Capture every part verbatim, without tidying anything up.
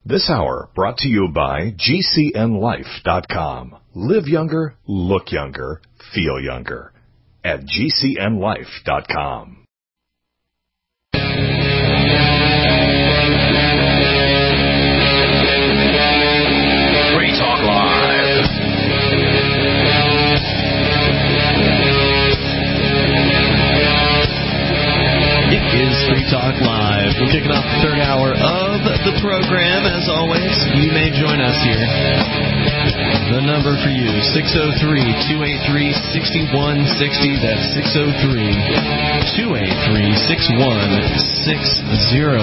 This hour brought to you by G C N life dot com. Live younger, look younger, feel younger at G C N life dot com. Free Talk Live. It is Free Talk Live. We're kicking off the third hour of the program. As always, you may join us here. The number for you, six oh three, two eight three, six one six oh. That's six oh three, two eight three, six one six oh.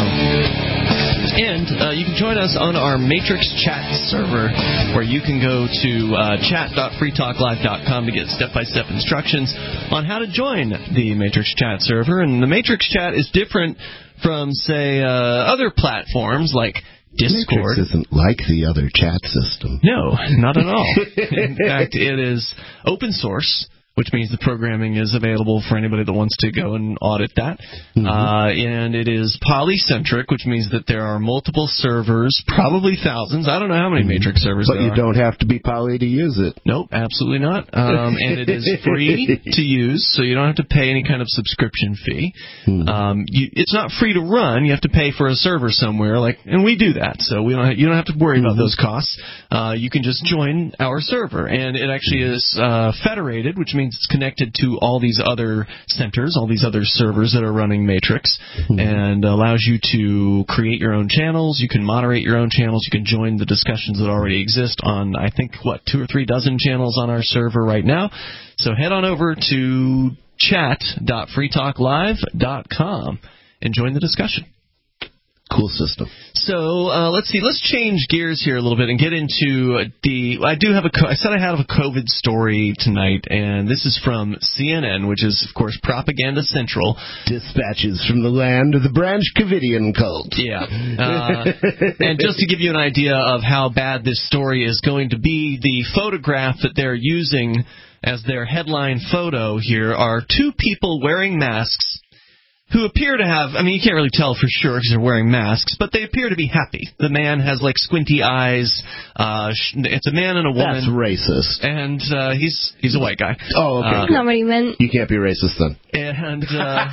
And uh, you can join us on our Matrix Chat server, where you can go to uh, chat dot free talk live dot com to get step-by-step instructions on how to join the Matrix Chat server. And the Matrix Chat is different from, say, uh, other platforms like Discord. Matrix isn't like the other chat system. No, not at all. In fact, it is open source, which means the programming is available for anybody that wants to go and audit that. Mm-hmm. Uh, and it is polycentric, which means that there are multiple servers, probably thousands. I don't know how many mm-hmm. Matrix servers but there are. But you don't have to be poly to use it. Nope, absolutely not. Um, and it is free to use, so you don't have to pay any kind of subscription fee. Mm-hmm. Um, you, it's not free to run. You have to pay for a server somewhere, like, and we do that, so we don't have, you don't have to worry mm-hmm. about those costs. Uh, you can just join our server, and it actually is uh, federated, which means it's connected to all these other centers, all these other servers that are running Matrix, mm-hmm. and allows you to create your own channels. You can moderate your own channels. You can join the discussions that already exist on, I think, what, two or three dozen channels on our server right now. So head on over to chat dot free talk live dot com and join the discussion. Cool system. So uh, let's see. Let's change gears here a little bit and get into the. I do have a. I said I had a COVID story tonight, and this is from C N N, which is of course Propaganda Central. Dispatches from the land of the Branch Covidian cult. Yeah. Uh, and just to give you an idea of how bad this story is going to be, the photograph that they're using as their headline photo here are two people wearing masks, who appear to have, I mean, you can't really tell for sure because they're wearing masks, but they appear to be happy. The man has, like, squinty eyes. Uh, it's a man and a woman. That's racist. And uh, he's he's a white guy. Oh, okay. Uh, That's not what he meant. You can't be racist then. And, uh,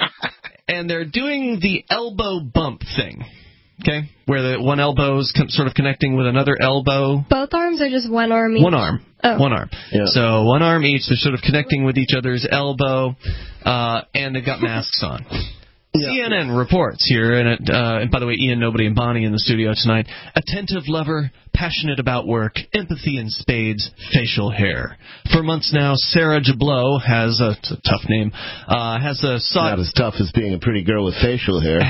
and they're doing the elbow bump thing, okay, where the one elbow's sort of connecting with another elbow. Both arms or just one arm each? One arm. Oh. One arm. Yeah. So one arm each. They're sort of connecting with each other's elbow, uh, and they've got masks on. Yeah. C N N reports here, and, it, uh, and by the way, Ian, Nobody, and Bonnie in the studio tonight. Attentive lover, passionate about work, empathy in spades, facial hair. For months now, Sarah Jablow has a, it's a tough name, uh, has a sought... Not as tough as being a pretty girl with facial hair.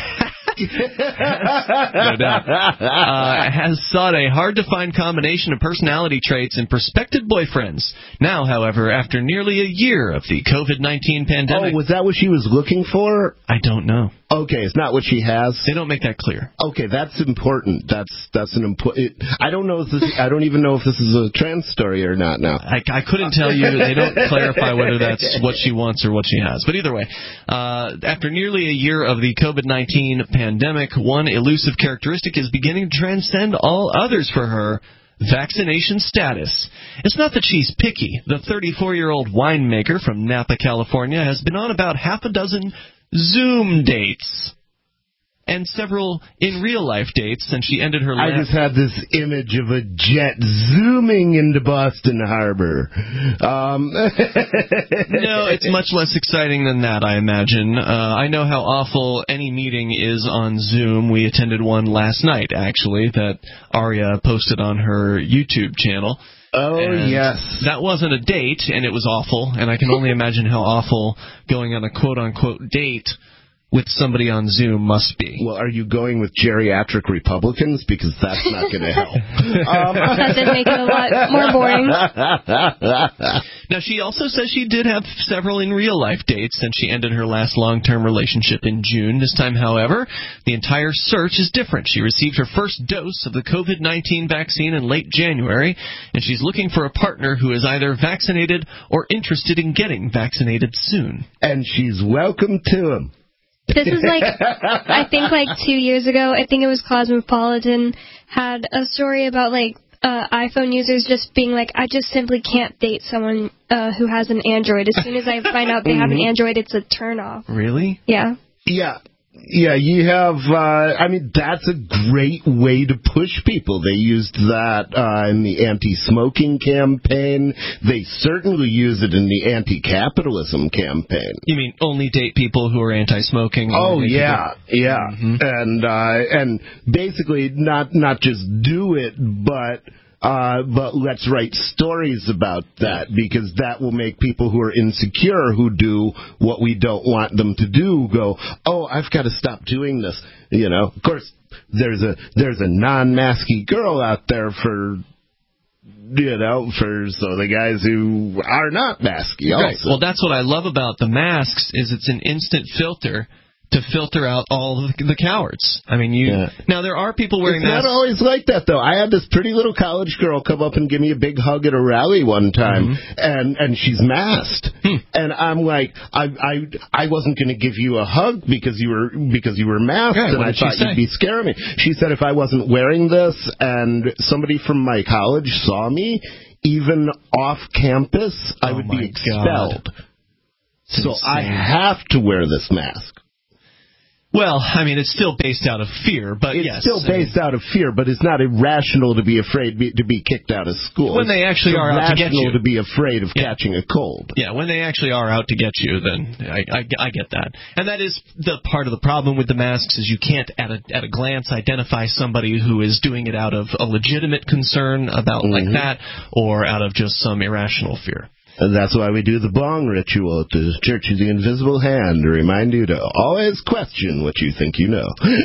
No doubt. Uh, has sought a hard-to-find combination of personality traits in prospective boyfriends. Now, however, after nearly a year of the COVID nineteen pandemic... Oh, was that what she was looking for? I don't know. Okay, it's not what she has? They don't make that clear. Okay, that's important. That's that's an important... I don't know if this... I don't even know if this is a trans story or not now. I, I couldn't tell you. They don't clarify whether that's what she wants or what she has. But either way, uh, after nearly a year of the COVID nineteen pandemic, one elusive characteristic is beginning to transcend all others for her: vaccination status. It's not that she's picky. The thirty-four-year-old winemaker from Napa, California, has been on about half a dozen Zoom dates and several in real-life dates since she ended her last... I just had this image of a jet zooming into Boston Harbor. Um. No, it's much less exciting than that, I imagine. Uh, I know how awful any meeting is on Zoom. We attended one last night, actually, that Aria posted on her YouTube channel. Oh, and yes. That wasn't a date, and it was awful, and I can only imagine how awful going on a quote-unquote date with somebody on Zoom must be. Well, are you going with geriatric Republicans? Because that's not going to help. um, that did make it a lot more boring. Now, she also says she did have several in real-life dates since she ended her last long-term relationship in June. This time, however, the entire search is different. She received her first dose of the COVID nineteen vaccine in late January, and she's looking for a partner who is either vaccinated or interested in getting vaccinated soon. And she's welcome to him. This is like, I think like two years ago, I think it was Cosmopolitan, had a story about like uh, iPhone users just being like, I just simply can't date someone uh, who has an Android. As soon as I find out they have an Android, it's a turn-off. Really? Yeah. Yeah. Yeah, you have, uh, I mean, that's a great way to push people. They used that uh, in the anti-smoking campaign. They certainly use it in the anti-capitalism campaign. You mean only date people who are anti-smoking? Oh, yeah, people? yeah. Mm-hmm. And uh, and basically not, not just do it, but... Uh, but let's write stories about that, because that will make people who are insecure, who do what we don't want them to do, go, oh, I've got to stop doing this. You know, of course, there's a there's a non-masky girl out there for, you know, for so the guys who are not masky also. Right. Well, that's what I love about the masks, is it's an instant filter to filter out all the, the cowards. I mean, you yeah. now there are people wearing it's masks. It's not always like that, though. I had this pretty little college girl come up and give me a big hug at a rally one time, mm-hmm. and and she's masked, hmm. and I'm like, I I I wasn't going to give you a hug because you were because you were masked, yeah, and I thought you'd be scaring me. She said if I wasn't wearing this and somebody from my college saw me, even off campus, I oh would my be expelled. God. So insane. I have to wear this mask. Well, I mean, it's still based out of fear, but it's yes. It's still based I mean, out of fear, but it's not irrational to be afraid be, to be kicked out of school. When they actually it's are out to get you. to be afraid of yeah. catching a cold. Yeah, when they actually are out to get you, then I, I, I get that. And that is the part of the problem with the masks, is you can't at a, at a glance identify somebody who is doing it out of a legitimate concern about mm-hmm. like that, or out of just some irrational fear. And that's why we do the bong ritual at the Church of the Invisible Hand, to remind you to always question what you think you know.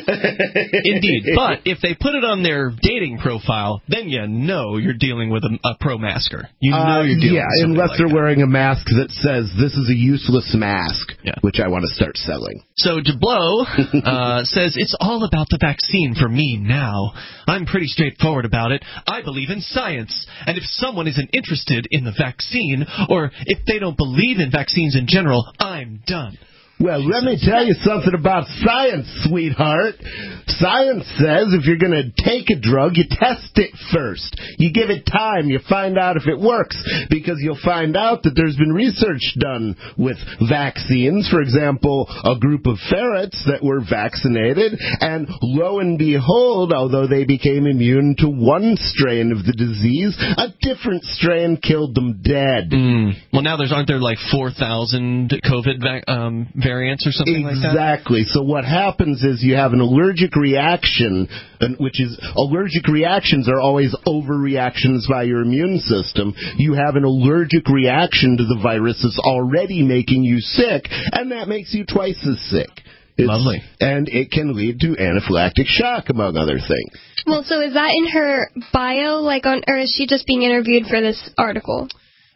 Indeed. But if they put it on their dating profile, then you know you're dealing with a, a pro-masker. You know uh, you're dealing yeah, with something unless like they're that. wearing a mask that says, this is a useless mask, yeah. which I want to start selling. So Jablo uh, says, it's all about the vaccine for me now. I'm pretty straightforward about it. I believe in science. And if someone isn't interested in the vaccine, or if they don't believe in vaccines in general, I'm done. Well, let me tell you something about science, sweetheart. Science says if you're going to take a drug, you test it first. You give it time. You find out if it works, because you'll find out that there's been research done with vaccines. For example, a group of ferrets that were vaccinated, and lo and behold, although they became immune to one strain of the disease, a different strain killed them dead. Mm. Well, now there's aren't there like four thousand COVID vac- um, variants or something exactly. like that? Exactly. So what happens is you have an allergic reaction, which is allergic reactions are always overreactions by your immune system. You have an allergic reaction to the virus that's already making you sick, and that makes you twice as sick. It's, Lovely. And it can lead to anaphylactic shock, among other things. Well, so is that in her bio, like, on, or is she just being interviewed for this article?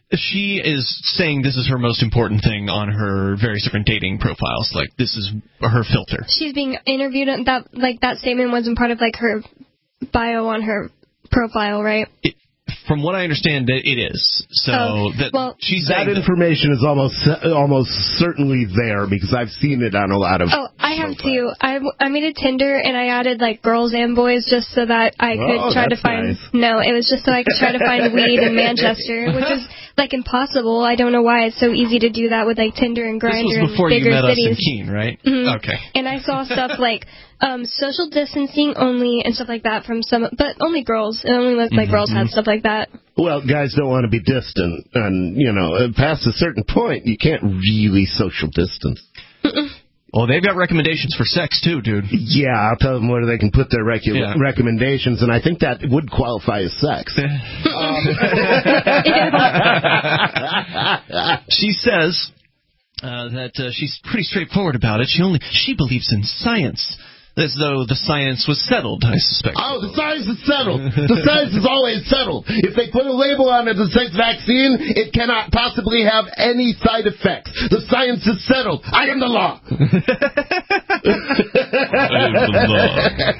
She is saying this is her most important thing on her various different dating profiles. Like, this is her filter. She's being interviewed. That like that statement wasn't part of like her bio on her profile, right? It, from what I understand, it, it is. So oh, that well, she's that information that, is almost almost certainly there, because I've seen it on a lot of. Oh, I have too. I I made a Tinder and I added like girls and boys just so that I could oh, try to find. Nice. No, it was just so I could try to find weed in Manchester, which is like impossible. I don't know why it's so easy to do that with like Tinder and Grindr in bigger cities. This was before you met us in Keene, right? Mm-hmm. Okay. And I saw stuff like um, social distancing only and stuff like that from some, but only girls. It only looked like mm-hmm. girls had stuff like that. Well, guys don't want to be distant, and you know, past a certain point, you can't really social distance. Mm-mm. Well, they've got recommendations for sex, too, dude. Yeah, I'll tell them where they can put their recu- yeah. recommendations, and I think that would qualify as sex. um. She says uh, that uh, she's pretty straightforward about it. She only she believes in science. As though the science was settled, I suspect. Oh, the science is settled. The science is always settled. If they put a label on it that says vaccine, it cannot possibly have any side effects. The science is settled. I am the law. I am the law.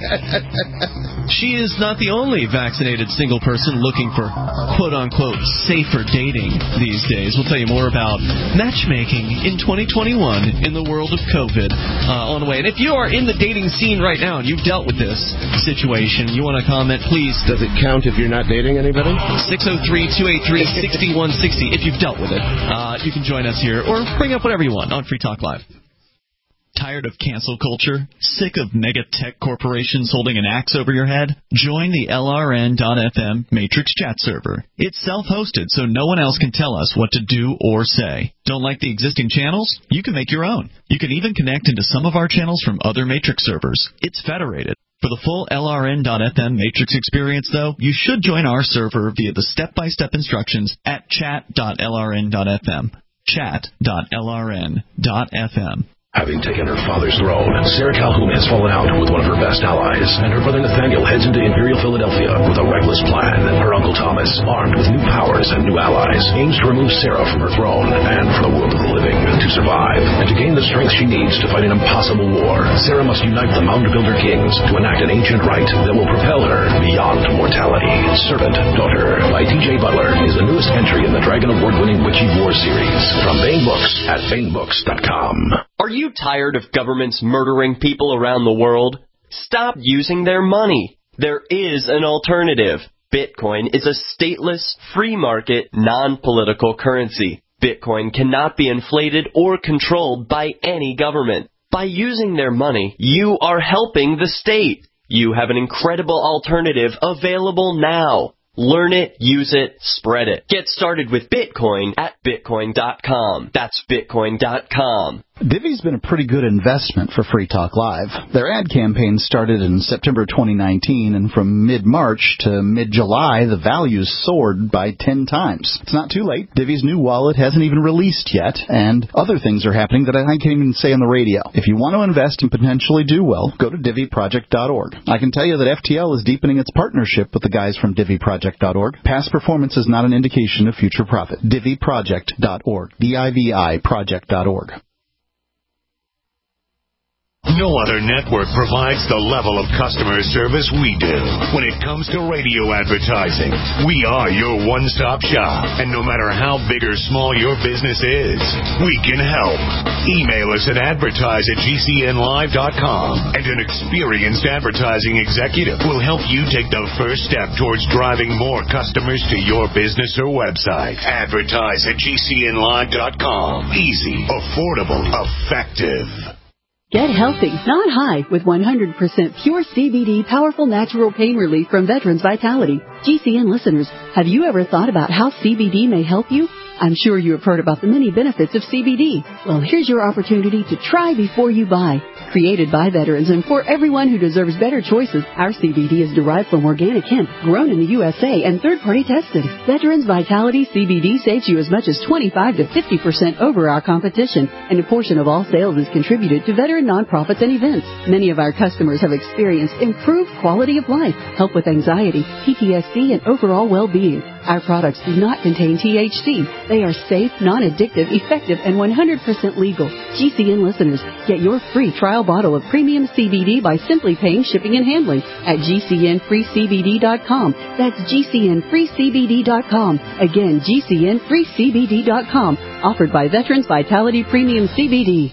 She is not the only vaccinated single person looking for quote-unquote safer dating these days. We'll tell you more about matchmaking in twenty twenty-one in the world of COVID uh, on the way. And if you are in the dating scene right now and you've dealt with this situation, you want to comment, please. Does it count if you're not dating anybody? six oh three, two eight three, six one six oh. If you've dealt with it, uh, you can join us here or bring up whatever you want on Free Talk Live. Tired of cancel culture? Sick of mega tech corporations holding an axe over your head? Join the L R N dot F M Matrix chat server. It's self-hosted, so no one else can tell us what to do or say. Don't like the existing channels? You can make your own. You can even connect into some of our channels from other Matrix servers. It's federated. For the full L R N dot F M Matrix experience, though, you should join our server via the step-by-step instructions at chat dot L R N dot F M. chat dot L R N dot F M. Having taken her father's throne, Sarah Calhoun has fallen out with one of her best allies, and her brother Nathaniel heads into Imperial Philadelphia with a reckless plan. Her uncle Thomas, armed with new powers and new allies, aims to remove Sarah from her throne and from the world of the living. To survive, and to gain the strength she needs to fight an impossible war, Sarah must unite the Mound Builder Kings to enact an ancient rite that will propel her beyond mortality. Servant Daughter by T J Butler is the newest entry in the Dragon Award-winning Witchy War series from Baen Books at baen books dot com. Are you tired of governments murdering people around the world? Stop using their money. There is an alternative. Bitcoin is a stateless, free market, non-political currency. Bitcoin cannot be inflated or controlled by any government. By using their money, you are helping the state. You have an incredible alternative available now. Learn it, use it, spread it. Get started with Bitcoin at bitcoin dot com. That's bitcoin dot com. Divvy's been a pretty good investment for Free Talk Live. Their ad campaign started in September twenty nineteen, and from mid-March to mid-July, the values soared by ten times. It's not too late. Divvy's new wallet hasn't even released yet, and other things are happening that I can't even say on the radio. If you want to invest and potentially do well, go to divvy project dot org. I can tell you that F T L is deepening its partnership with the guys from divvy project dot org. Past performance is not an indication of future profit. divvy project dot org. D I V I project dot org. No other network provides the level of customer service we do. When it comes to radio advertising, we are your one-stop shop. And no matter how big or small your business is, we can help. Email us at advertise at G C N live dot com, and an experienced advertising executive will help you take the first step towards driving more customers to your business or website. Advertise at G C N live dot com. Easy, affordable, effective. Get healthy, not high, with one hundred percent pure C B D powerful natural pain relief from Veterans Vitality. G C N listeners, have you ever thought about how C B D may help you? I'm sure you have heard about the many benefits of C B D. Well, here's your opportunity to try before you buy. Created by veterans and for everyone who deserves better choices, our C B D is derived from organic hemp, grown in the U S A, and third-party tested. Veterans Vitality C B D saves you as much as twenty-five to fifty percent over our competition, and a portion of all sales is contributed to veteran nonprofits and events. Many of our customers have experienced improved quality of life, help with anxiety, P T S D, and overall well-being. Our products do not contain T H C. They are safe, non-addictive, effective, and one hundred percent legal. G C N listeners, get your free trial bottle of premium C B D by simply paying shipping and handling at G C N free C B D dot com. That's G C N free C B D dot com. Again, G C N free C B D dot com. Offered by Veterans Vitality Premium C B D.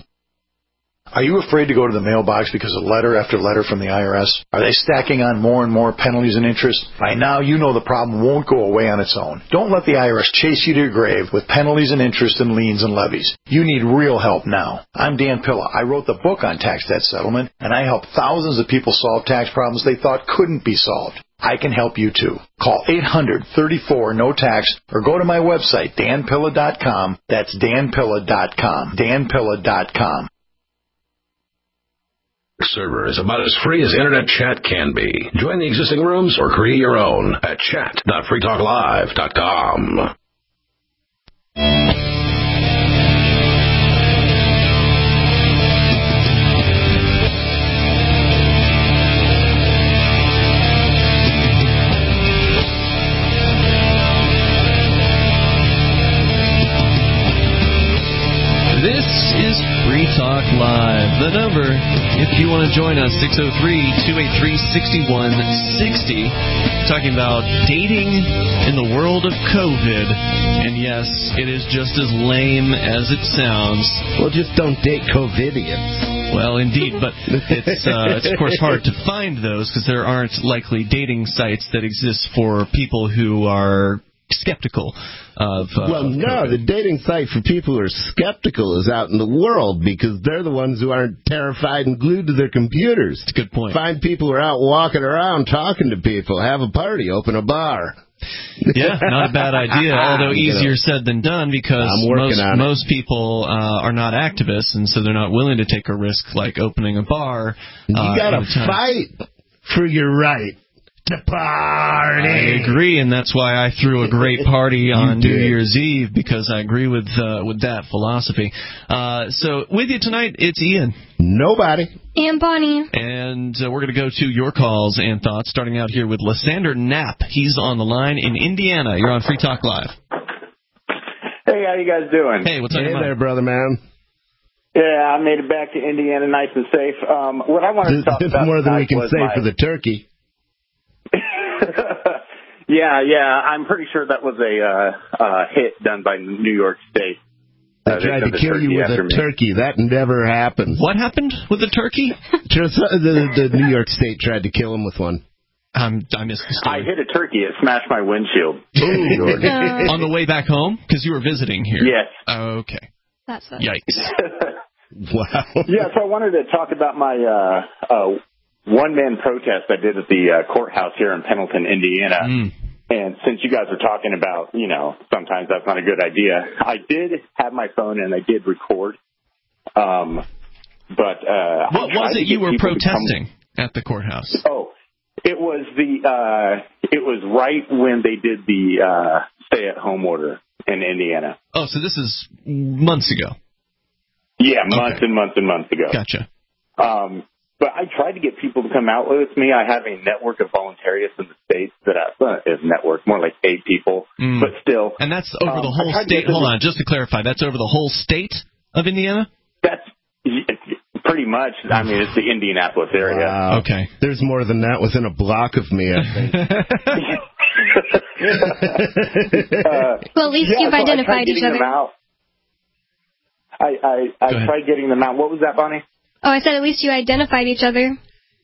Are you afraid to go to the mailbox because of letter after letter from the I R S? Are they stacking on more and more penalties and interest? By now, you know the problem won't go away on its own. Don't let the I R S chase you to your grave with penalties and interest and liens and levies. You need real help now. I'm Dan Pilla. I wrote the book on tax debt settlement, and I help thousands of people solve tax problems they thought couldn't be solved. I can help you too. Call eight hundred, thirty-four, no tax or go to my website, dan pilla dot com. That's dan pilla dot com. dan pilla dot com. Server is about as free as internet chat can be. Join the existing rooms or create your own at chat dot free talk live dot com. five, the number. If you want to join us, six oh three, two eight three, six one six oh. Talking about dating in the world of COVID. And yes, it is just as lame as it sounds. Well, just don't date COVIDians. Well, indeed, but it's, uh, it's of course hard to find those because there aren't likely dating sites that exist for people who are skeptical of uh, Well, no, the dating site for people who are skeptical is out in the world because they're the ones who aren't terrified and glued to their computers. That's a good point. Find people who are out walking around talking to people, have a party, open a bar. Yeah, not a bad idea, although easier said than done because most, most people uh, are not activists, and so they're not willing to take a risk like opening a bar. Uh, you got to fight for your right to party. I agree, and that's why I threw a great party on New Year's Eve, because I agree with uh, with that philosophy. Uh, so with you tonight, it's Ian. Nobody. And Bonnie. And uh, we're going to go to your calls and thoughts, starting out here with Lysander Knapp. He's on the line in Indiana. You're on Free Talk Live. Hey, how you guys doing? Hey, what's on your mind? Hey there, brother man. Yeah, I made it back to Indiana nice and safe. Um, what I wanted to talk It's about more than we can say my... for the turkey. yeah, yeah, I'm pretty sure that was a uh, uh, hit done by New York State. They uh, tried they to kill you with a me. turkey. That never happened. What happened with the turkey? Just, uh, the, the New York State tried to kill him with one. Um, I missed the story. I hit a turkey. It smashed my windshield. Ooh. On the way back home? Because you were visiting here. Yes. Okay. That's what. Yikes. Wow. Yeah, so I wanted to talk about my uh, uh, one-man protest I did at the uh, courthouse here in Pendleton, Indiana. Mm. And since you guys are talking about, you know, sometimes that's not a good idea, I did have my phone and I did record. Um, but uh, what was it you were protesting at the courthouse? Oh, it was the uh, it was right when they did the uh, stay-at-home order in Indiana. Oh, so this is months ago. Yeah, months okay. and months and months ago. Gotcha. Um, but I tried to get people to come out with me. I have a network of voluntarists in the States that I, uh, is network, more like eight people, mm. but still. And that's over um, the whole state. Hold on, just to clarify, that's over the whole state of Indiana? That's pretty much. I mean, it's the Indianapolis area. Wow. Okay. There's more than that within a block of me, I think. uh, well, at least yeah, you've so identified each other. I, I, I tried getting them out. What was that, Bonnie? Oh, I said at least you identified each other.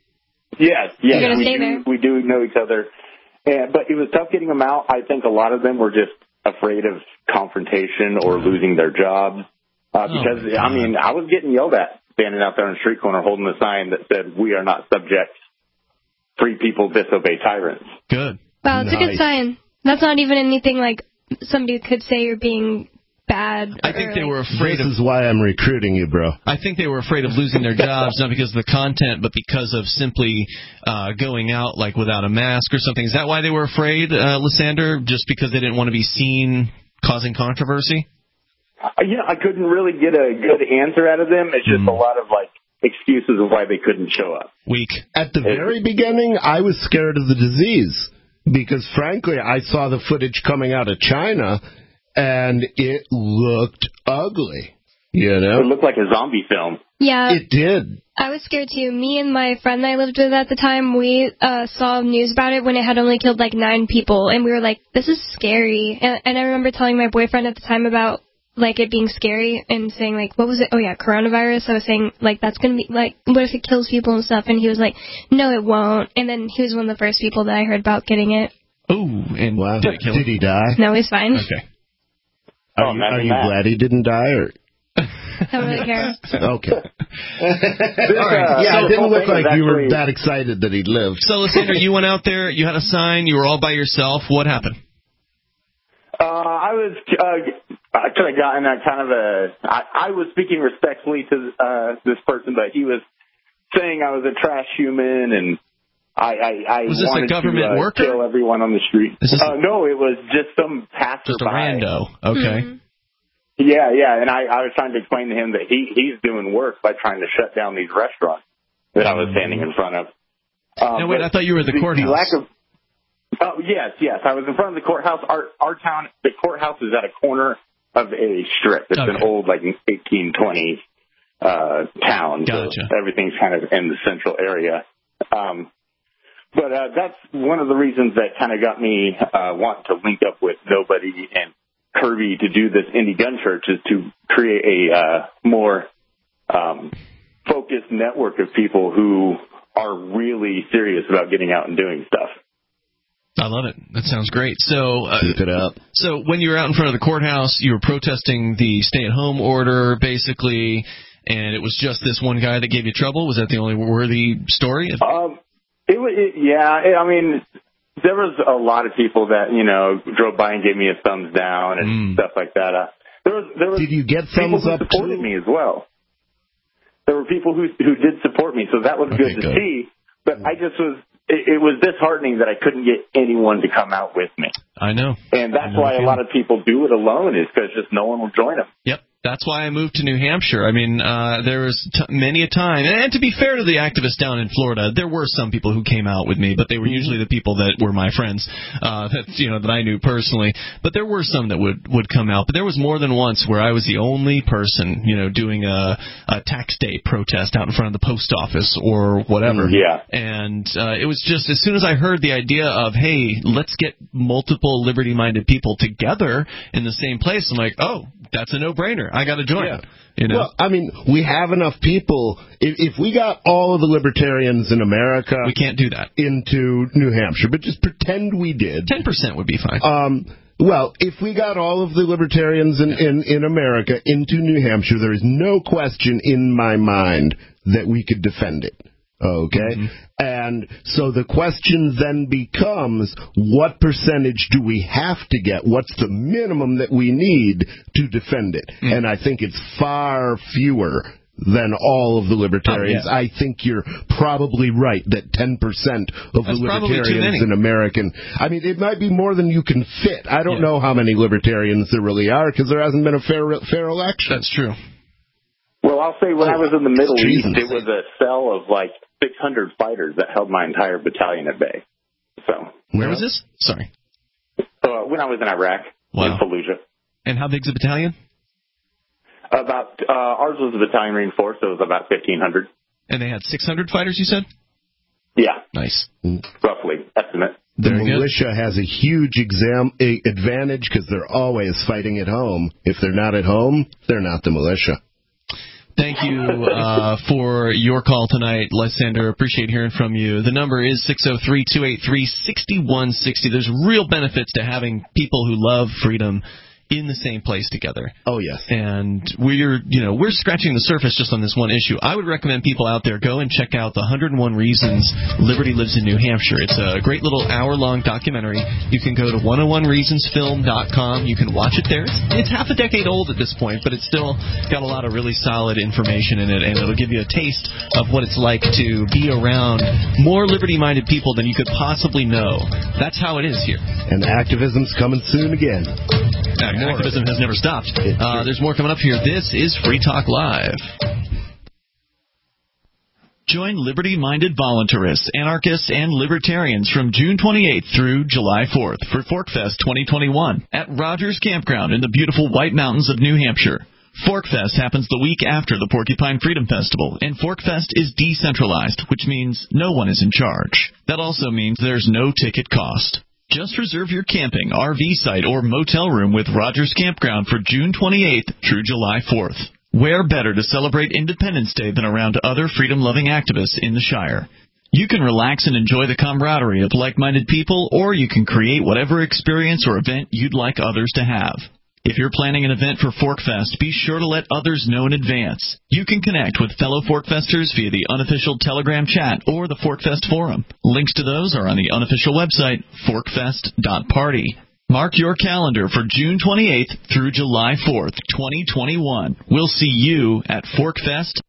Yes, yes. You're gonna we, stay do, there. we do know each other. And, but it was tough getting them out. I think a lot of them were just afraid of confrontation or losing their jobs. Uh, because, oh, I mean, I was getting yelled at standing out there on the street corner holding a sign that said, "We are not subjects. Free people disobey tyrants." Good. Wow, it's nice. a good sign. That's not even anything like somebody could say you're being bad. I think they like, were afraid this of... This is why I'm recruiting you, bro. I think they were afraid of losing their jobs, not because of the content, but because of simply uh, going out like without a mask or something. Is that why they were afraid, uh, Lysander? Just because they didn't want to be seen causing controversy? Uh, you know, I couldn't really get a good answer out of them. It's just mm. a lot of, like, excuses of why they couldn't show up. Weak. At the very beginning, I was scared of the disease because, frankly, I saw the footage coming out of China, and it looked ugly. You know? It looked like a zombie film. Yeah. It did. I was scared, too. Me and my friend that I lived with at the time, we uh, saw news about it when it had only killed, like, nine people, and we were like, this is scary. And, and I remember telling my boyfriend at the time about like it being scary and saying like, what was it? Oh yeah, coronavirus. I was saying like, that's going to be like, what if it kills people and stuff? And he was like, no, it won't. And then he was one of the first people that I heard about getting it. Oh, and wow. did it kill him? Did he die? No, he's fine. Okay. Are oh, you, are you glad he didn't die or? I don't really care. Okay. All right. Yeah, it didn't look like you were that excited that he'd lived. So, Lysander, you went out there, you had a sign, you were all by yourself. What happened? Uh, I was, uh, I could have gotten that kind of a, I, I was speaking respectfully to uh, this person, but he was saying I was a trash human and I, I, I was this wanted a government to uh, worker? kill everyone on the street. Uh, no, it was just some passerby. Just a rando. Okay. Mm-hmm. Yeah, yeah, and I, I was trying to explain to him that he, he's doing work by trying to shut down these restaurants that I was standing in front of. Um, no, wait, I thought you were at the, the courthouse. The lack of, oh, yes, yes, I was in front of the courthouse. Our, our town, the courthouse is at a corner of a strip. It's okay. an old, like, eighteen twenties uh, town. Gotcha. So everything's kind of in the central area. Um, but uh, that's one of the reasons that kind of got me uh, wanting to link up with Nobody and Kirby to do this indie gun church, is to create a uh, more um, focused network of people who are really serious about getting out and doing stuff. I love it. That sounds great. So, uh, keep it up. So when you were out in front of the courthouse, you were protesting the stay-at-home order, basically, and it was just this one guy that gave you trouble. Was that the only worthy story? Um, it was, it, yeah. It, I mean, there was a lot of people that you know drove by and gave me a thumbs down and mm. stuff like that. Uh, there was, there was. Did you get thumbs people up who supported too? me as well? There were people who who did support me, so that was okay, good to good. see. But I just was. It was disheartening that I couldn't get anyone to come out with me. I know. And that's know why a lot of people do it alone, is because just no one will join them. Yep. That's why I moved to New Hampshire. I mean, uh, there was t- many a time, and, and to be fair to the activists down in Florida, there were some people who came out with me, but they were usually the people that were my friends, uh, that you know that I knew personally. But there were some that would would come out. But there was more than once where I was the only person, you know, doing a, a tax day protest out in front of the post office or whatever. Yeah. And uh, it was just as soon as I heard the idea of, hey, let's get multiple liberty-minded people together in the same place, I'm like, oh, that's a no-brainer. I got to join. Yeah. You know? Well, I mean, we have enough people. If, if we got all of the libertarians in America, we can't do that into New Hampshire, but just pretend we did. Ten percent would be fine. Um, well, if we got all of the libertarians in, in, in America into New Hampshire, there is no question in my mind that we could defend it. Okay? Mm-hmm. And so the question then becomes, what percentage do we have to get? What's the minimum that we need to defend it? Mm-hmm. And I think it's far fewer than all of the libertarians. Oh, yeah. I think you're probably right that ten percent of That's the libertarians in American... I mean, it might be more than you can fit. I don't yeah. know how many libertarians there really are, because there hasn't been a fair fair election. That's true. Well, I'll say when oh, I was in the Middle East, it was a cell of like six hundred fighters that held my entire battalion at bay. So where was this? Sorry. Uh, when I was in Iraq, wow. in Fallujah. And how big's the battalion? About uh, ours was a battalion reinforced, so it was about fifteen hundred. And they had six hundred fighters, you said? Yeah. Nice. Roughly, estimate. The militia has a huge exam a advantage because they're always fighting at home. If they're not at home, they're not the militia. Thank you uh, for your call tonight, Lysander. Appreciate hearing from you. The number is six oh three, two eight three, six one six oh. There's real benefits to having people who love freedom in the same place together. Oh, yes. And we're, you know, we're scratching the surface just on this one issue. I would recommend people out there go and check out the one hundred one Reasons Liberty Lives in New Hampshire. It's a great little hour-long documentary. You can go to one oh one reasons film dot com. You can watch it there. It's, it's half a decade old at this point, but it's still got a lot of really solid information in it, and it'll give you a taste of what it's like to be around more liberty-minded people than you could possibly know. That's how it is here. And activism's coming soon again. Yeah, activism has never stopped. Uh, there's more coming up here. This is Free Talk Live. Join liberty-minded voluntarists, anarchists, and libertarians from June twenty-eighth through July fourth for ForkFest twenty twenty-one at Rogers Campground in the beautiful White Mountains of New Hampshire. ForkFest happens the week after the Porcupine Freedom Festival, and ForkFest is decentralized, which means no one is in charge. That also means there's no ticket cost. Just reserve your camping, R V site, or motel room with Rogers Campground for June twenty-eighth through July fourth. Where better to celebrate Independence Day than around other freedom-loving activists in the Shire? You can relax and enjoy the camaraderie of like-minded people, or you can create whatever experience or event you'd like others to have. If you're planning an event for ForkFest, be sure to let others know in advance. You can connect with fellow ForkFesters via the unofficial Telegram chat or the ForkFest forum. Links to those are on the unofficial website, forkfest dot party. Mark your calendar for June twenty-eighth through July fourth, twenty twenty-one. We'll see you at ForkFest.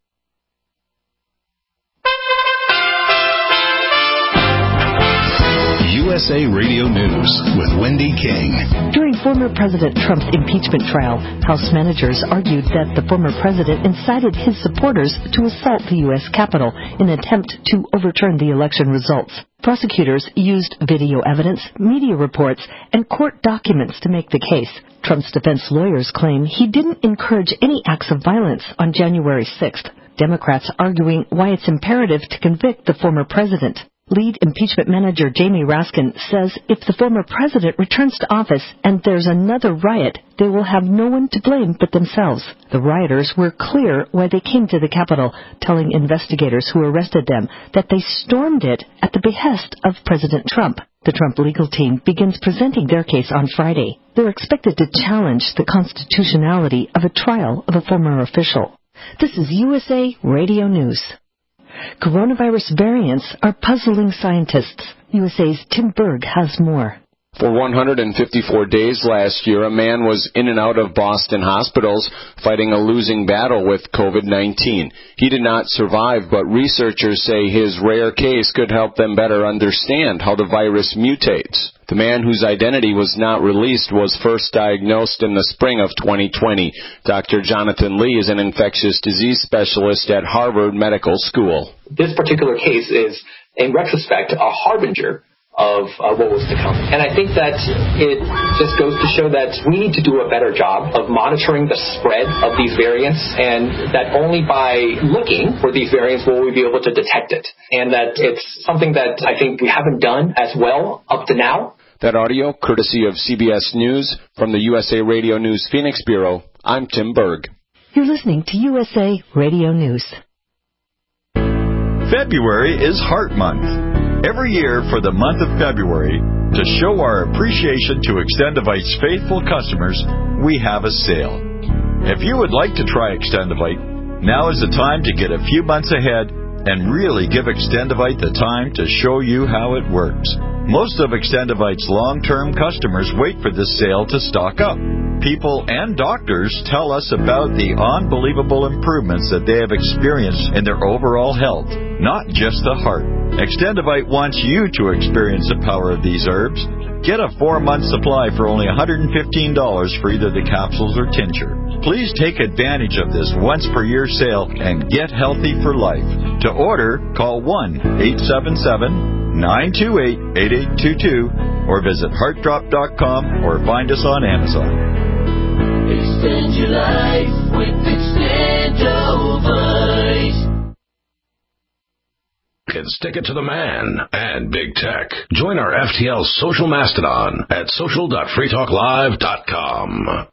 U S A Radio News with Wendy King. During former President Trump's impeachment trial, House managers argued that the former president incited his supporters to assault the U S Capitol in an attempt to overturn the election results. Prosecutors used video evidence, media reports, and court documents to make the case. Trump's defense lawyers claim he didn't encourage any acts of violence on January sixth. Democrats arguing why it's imperative to convict the former president. Lead impeachment manager Jamie Raskin says if the former president returns to office and there's another riot, they will have no one to blame but themselves. The rioters were clear why they came to the Capitol, telling investigators who arrested them that they stormed it at the behest of President Trump. The Trump legal team begins presenting their case on Friday. They're expected to challenge the constitutionality of a trial of a former official. This is U S A Radio News. Coronavirus variants are puzzling scientists. U S A's Tim Berg has more. For one hundred fifty-four days last year, a man was in and out of Boston hospitals fighting a losing battle with COVID nineteen. He did not survive, but researchers say his rare case could help them better understand how the virus mutates. The man whose identity was not released was first diagnosed in the spring of twenty twenty. Doctor Jonathan Lee is an infectious disease specialist at Harvard Medical School. This particular case is, in retrospect, a harbinger of uh, what was to come. And I think that it just goes to show that we need to do a better job of monitoring the spread of these variants, and that only by looking for these variants will we be able to detect it. And that it's something that I think we haven't done as well up to now. That audio, courtesy of C B S News, from the U S A Radio News Phoenix Bureau. I'm Tim Berg. You're listening to U S A Radio News. February is Heart Month. Every year for the month of February, to show our appreciation to Extendivite's faithful customers, we have a sale. If you would like to try Extendivite, now is the time to get a few months ahead and really give Extendivite the time to show you how it works. Most of Extendivite's long-term customers wait for this sale to stock up. People and doctors tell us about the unbelievable improvements that they have experienced in their overall health, not just the heart. Extendivite wants you to experience the power of these herbs. Get a four-month supply for only one hundred fifteen dollars for either the capsules or tincture. Please take advantage of this once-per-year sale and get healthy for life. To order, call one eight seven seven, nine two eight, eight eight two two or visit heart drop dot com or find us on Amazon. Extend your life with Extendivite. Can stick it to the man and big tech. Join our F T L social mastodon at social dot free talk live dot com.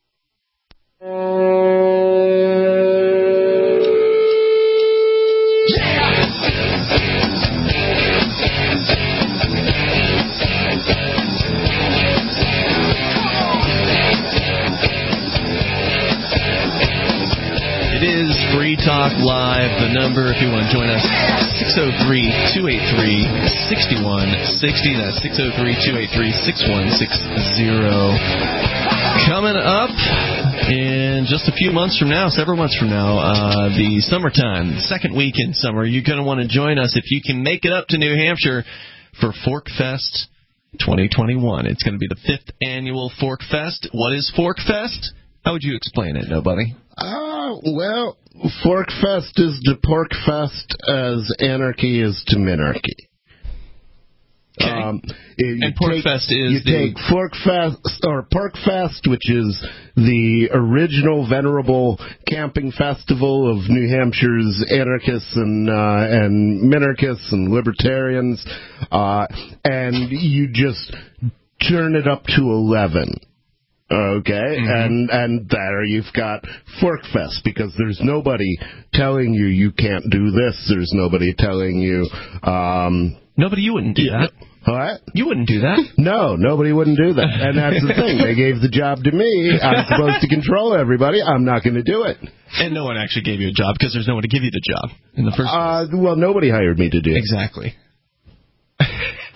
It is Free Talk Live, the number if you want to join us, six oh three, two eight three, six one six oh. That's six oh three, two eight three, six one six oh. Coming up in just a few months from now, several months from now, uh, the summertime, the second week in summer, you're going to want to join us if you can make it up to New Hampshire for Fork Fest twenty twenty-one. It's going to be the fifth annual Fork Fest. What is Fork Fest? How would you explain it, Nobody? Uh, well, Fork Fest is to Pork Fest as anarchy is to minarchy. Okay. Um, you and Pork take, Fest is you the... take Fork Fest or Pork Fest, which is the original venerable camping festival of New Hampshire's anarchists and uh, and minarchists and libertarians, uh, and you just turn it up to eleven. Okay, mm-hmm. and and there you've got Fork Fest, because there's nobody telling you you can't do this. There's nobody telling you. Um, nobody, you wouldn't do yeah, that. What? You wouldn't do that. No, nobody wouldn't do that. And that's the thing. They gave the job to me. I'm supposed to control everybody. I'm not going to do it. And no one actually gave you a job because there's no one to give you the job in the first place. Uh, well, nobody hired me to do it. Exactly.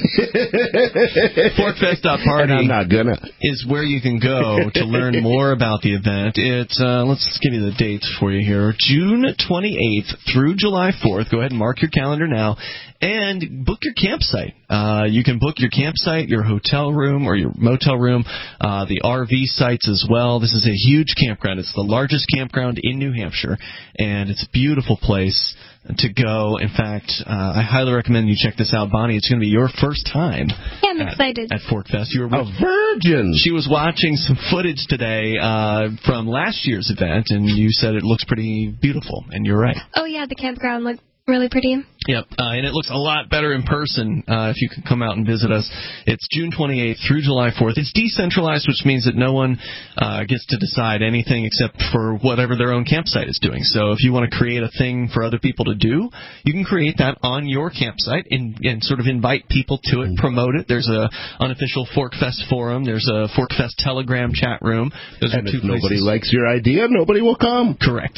Forkfest dot party I'm not gonna. is where you can go to learn more about the event. It's uh, let's give you the dates for you here. June twenty-eighth through July fourth. Go ahead and mark your calendar now. And book your campsite. Uh, you can book your campsite, your hotel room, or your motel room, uh, the R V sites as well. This is a huge campground. It's the largest campground in New Hampshire, and it's a beautiful place to go. In fact, uh, I highly recommend you check this out, Bonnie. It's going to be your first time. Yeah, I'm at, excited. At Forkfest. You were a virgin. She was watching some footage today uh, from last year's event, and you said it looks pretty beautiful, and you're right. Oh, yeah, the campground looked really pretty. Yep, uh, and it looks a lot better in person uh, if you can come out and visit us. It's June twenty-eighth through July fourth. It's decentralized, which means that no one uh, gets to decide anything except for whatever their own campsite is doing. So if you want to create a thing for other people to do, you can create that on your campsite and, and sort of invite people to it, promote it. There's a unofficial Forkfest forum. There's a Forkfest Telegram chat room. Those and are two if nobody places. likes your idea, nobody will come. Correct.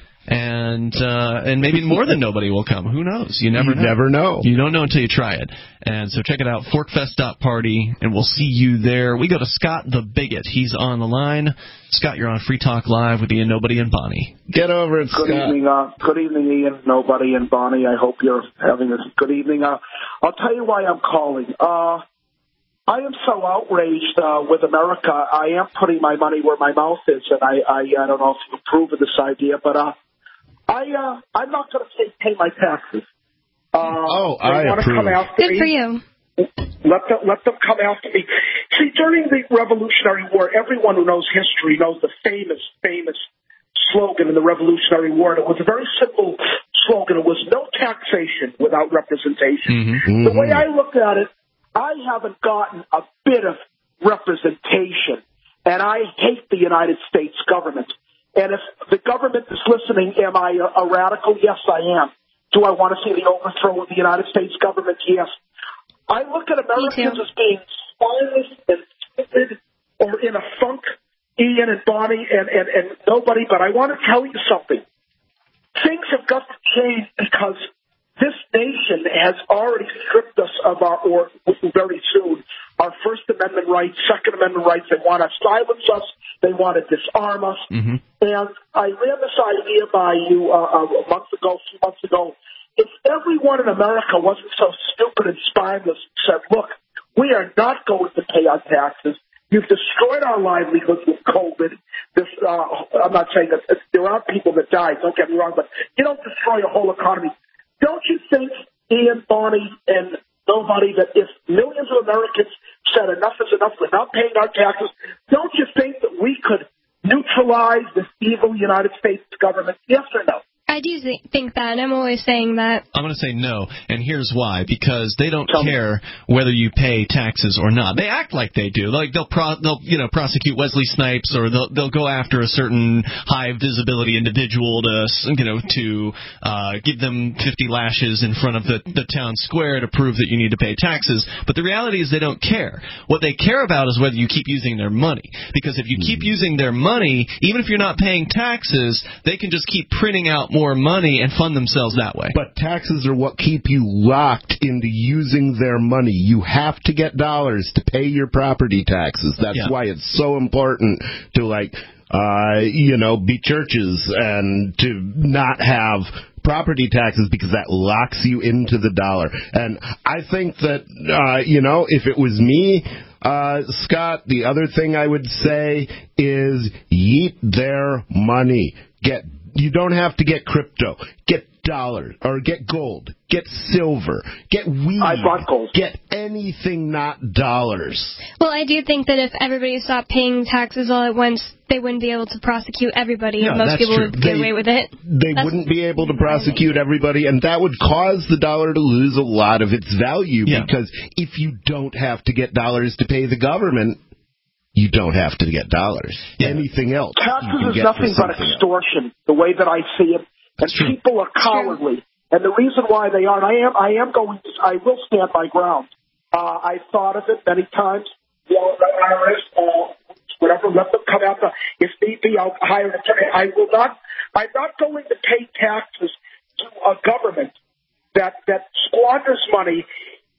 And uh, and maybe more than nobody will come. Who knows? You never you know. never know. You don't know until you try it. And so check it out, forkfest dot party, and we'll see you there. We go to Scott the Bigot. He's on the line. Scott, you're on Free Talk Live with Ian, Nobody, and Bonnie. Get over it, Good Scott. evening, uh, good evening, Ian, Nobody, and Bonnie. I hope you're having a good evening. Uh, I'll tell you why I'm calling. Uh, I am so outraged uh, with America. I am putting my money where my mouth is, and I, I, I don't know if you approve of this idea, but uh, I, uh, I'm not going to say pay my taxes. Uh, oh, I approve. Come after Good me. for you. Let them, let them come after me. See, during the Revolutionary War, everyone who knows history knows the famous, famous slogan in the Revolutionary War. And it was a very simple slogan. It was no taxation without representation. Mm-hmm. The way I look at it, I haven't gotten a bit of representation, and I hate the United States government. And if the government is listening, am I a, a radical? Yes, I am. Do I want to see the overthrow of the United States government? Yes. I look at Americans as being spineless and stupid or in a funk, Ian and Bonnie and, and, and nobody, but I want to tell you something. Things have got to change because this nation has already stripped us of our, or very soon, our First Amendment rights, Second Amendment rights. They want to silence us. They want to disarm us. Mm-hmm. And I ran this idea by you uh, a month ago, a few months ago. If everyone in America wasn't so stupid and spineless and said, look, we are not going to pay our taxes. You've destroyed our livelihoods with COVID. This, uh, I'm not saying that there are people that died, don't get me wrong, but you don't destroy a whole economy. Don't you think, Ian, Bonnie, and nobody, that if millions of Americans said enough is enough, we're not paying our taxes, don't you think that we could neutralize this evil United States government? Yes or no? I do th- think that, and I'm always saying that. I'm going to say no, and here's why. Because they don't Tell care me. whether you pay taxes or not. They act like they do. Like they'll, pro- they'll you know, prosecute Wesley Snipes, or they'll they'll go after a certain high visibility individual to you know to uh, give them fifty lashes in front of the the town square to prove that you need to pay taxes. But the reality is they don't care. What they care about is whether you keep using their money. Because if you keep using their money, even if you're not paying taxes, they can just keep printing out more money and fund themselves that way. But taxes are what keep you locked into using their money. You have to get dollars to pay your property taxes. That's yeah. why it's so important to, like, uh, you know, be churches and to not have property taxes, because that locks you into the dollar. And I think that, uh, you know, if it was me, uh, Scott, the other thing I would say is yeet their money. Get You don't have to get crypto. Get dollar, or get gold. Get silver. Get weed. I bought gold. Get anything not dollars. Well, I do think that if everybody stopped paying taxes all at once, they wouldn't be able to prosecute everybody, Yeah, and most that's people true. would get They- away with it. They That's wouldn't be able to prosecute everybody, and that would cause the dollar to lose a lot of its value, Yeah. because if you don't have to get dollars to pay the government, you don't have to get dollars. Yeah. Anything else. you Taxes can is get nothing for but something extortion, the way that I see it. And That's true. people are cowardly. And the reason why they aren't, I am, I am going to, I will stand my ground. Uh, I've thought of it many times. You know, the I R S, uh, whatever, let them come out. The, if need be, I'll hire an attorney. I will not, I'm not going to pay taxes to a government that, that squanders money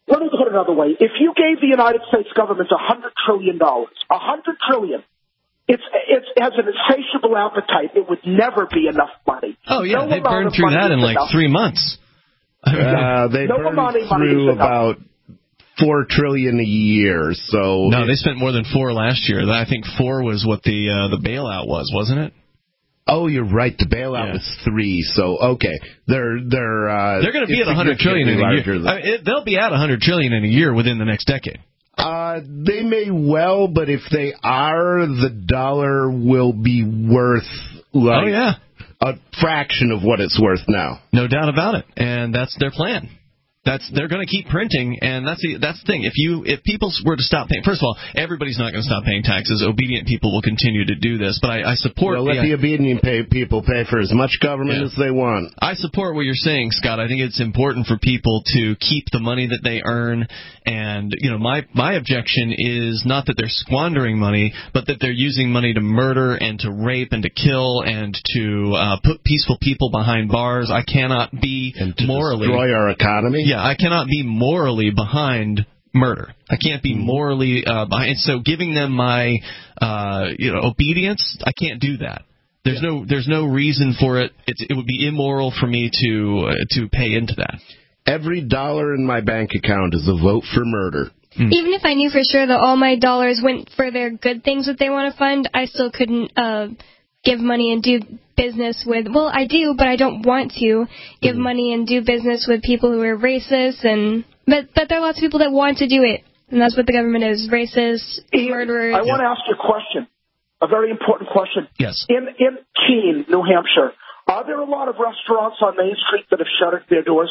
let me put it another way. If you gave the United States government a hundred trillion dollars, a hundred trillion, it's it's it has an insatiable appetite. It would never be enough money. Oh yeah, no they burned through that in like enough. three months. Uh, they no burned money, through money about four trillion a year. So no, they spent more than four last year. I think four was what the uh, the bailout was, wasn't it? Oh, you're right. The bailout yeah. was three. So okay, they're they're uh, they're going to be at a hundred trillion in a year. Than... I mean, it, they'll be at a hundred trillion in a year within the next decade. Uh, they may well, but if they are, the dollar will be worth like oh, yeah. a fraction of what it's worth now. No doubt about it, and that's their plan. That's they're going to keep printing, and that's the that's the thing. If you if people were to stop paying, first of all, everybody's not going to stop paying taxes. Obedient people will continue to do this, but I, I support. Well, let the, the obedient pay people pay for as much government yeah. as they want. I support what you're saying, Scott. I think it's important for people to keep the money that they earn, and you know, my my objection is not that they're squandering money, but that they're using money to murder and to rape and to kill and to uh, put peaceful people behind bars. I cannot be and to morally destroy our economy. Yeah. I cannot be morally behind murder. I can't be morally uh, behind. So giving them my, uh, you know, obedience, I can't do that. There's yeah. no, there's no reason for it. It's, it would be immoral for me to uh, to pay into that. Every dollar in my bank account is a vote for murder. Mm. Even if I knew for sure that all my dollars went for their good things that they want to fund, I still couldn't uh, give money and do business with, well, I do, but I don't want to give mm. money and do business with people who are racist, and but but there are lots of people that want to do it, and that's what the government is, racist, murderers. I want to ask you a question, a very important question. Yes. In, in Keene, New Hampshire, are there a lot of restaurants on Main Street that have shuttered their doors?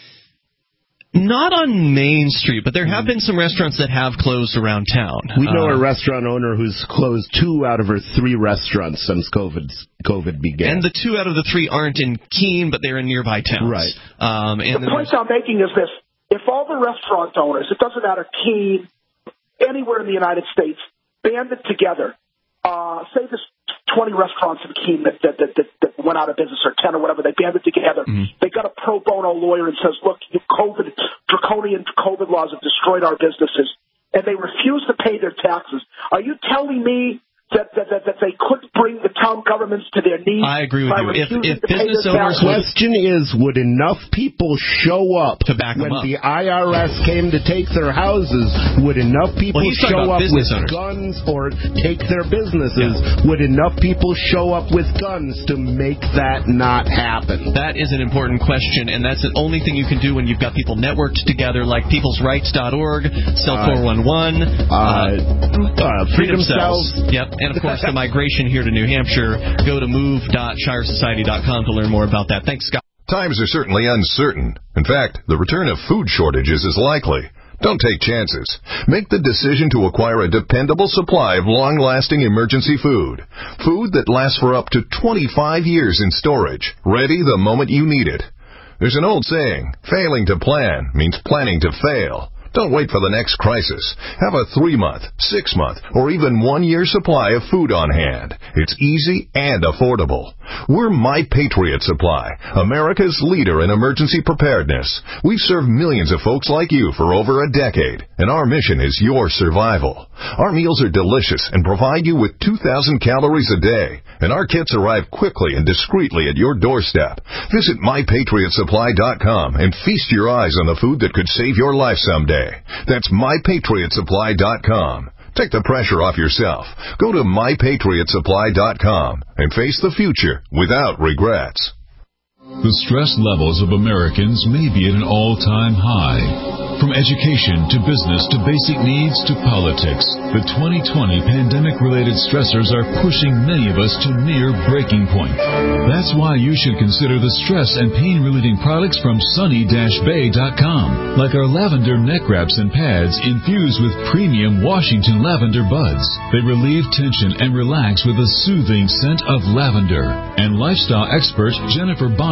Not on Main Street, but there have been some restaurants that have closed around town. We know uh, a restaurant owner who's closed two out of her three restaurants since COVID COVID began. And the two out of the three aren't in Keene, but they're in nearby towns. Right. Um, and the point I'm making is this. If all the restaurant owners, it doesn't matter, Keene, anywhere in the United States, banded together, uh, say there's twenty restaurants in Keene that, that, that, that, that went out of business, or ten or whatever, they banded together. Mm-hmm. They got a pro bono lawyer and says, look, you COVID, draconian COVID laws have destroyed our businesses, and they refuse to pay their taxes. Are you telling me that, that, that, that they couldn't bring the town governments to their knees? I agree with you. If, if business The owners... question is, would enough people show up to back when them up. the I R S came to take their houses? Would enough people well, show up with owners. guns or take their businesses? Yeah. Would enough people show up with guns to make that not happen? That is an important question, and that's the only thing you can do when you've got people networked together, like peoples rights dot org, Cell four one one, uh, uh, uh, Freedom, Freedom Cells. Cells. Yep. And, of course, the migration here to New Hampshire. Go to move dot shire society dot com to learn more about that. Thanks, Scott. Times are certainly uncertain. In fact, the return of food shortages is likely. Don't take chances. Make the decision to acquire a dependable supply of long-lasting emergency food. Food that lasts for up to twenty-five years in storage, ready the moment you need it. There's an old saying, failing to plan means planning to fail. Don't wait for the next crisis. Have a three-month, six-month, or even one-year supply of food on hand. It's easy and affordable. We're My Patriot Supply, America's leader in emergency preparedness. We've served millions of folks like you for over a decade, and our mission is your survival. Our meals are delicious and provide you with two thousand calories a day, and our kits arrive quickly and discreetly at your doorstep. Visit my patriot supply dot com and feast your eyes on the food that could save your life someday. That's my patriot supply dot com. Take the pressure off yourself. Go to my patriot supply dot com and face the future without regrets. The stress levels of Americans may be at an all-time high. From education to business to basic needs to politics, the twenty twenty pandemic-related stressors are pushing many of us to near breaking point. That's why you should consider the stress and pain-relieving products from sunny dash bay dot com, like our lavender neck wraps and pads infused with premium Washington lavender buds. They relieve tension and relax with a soothing scent of lavender. And lifestyle expert Jennifer Bonner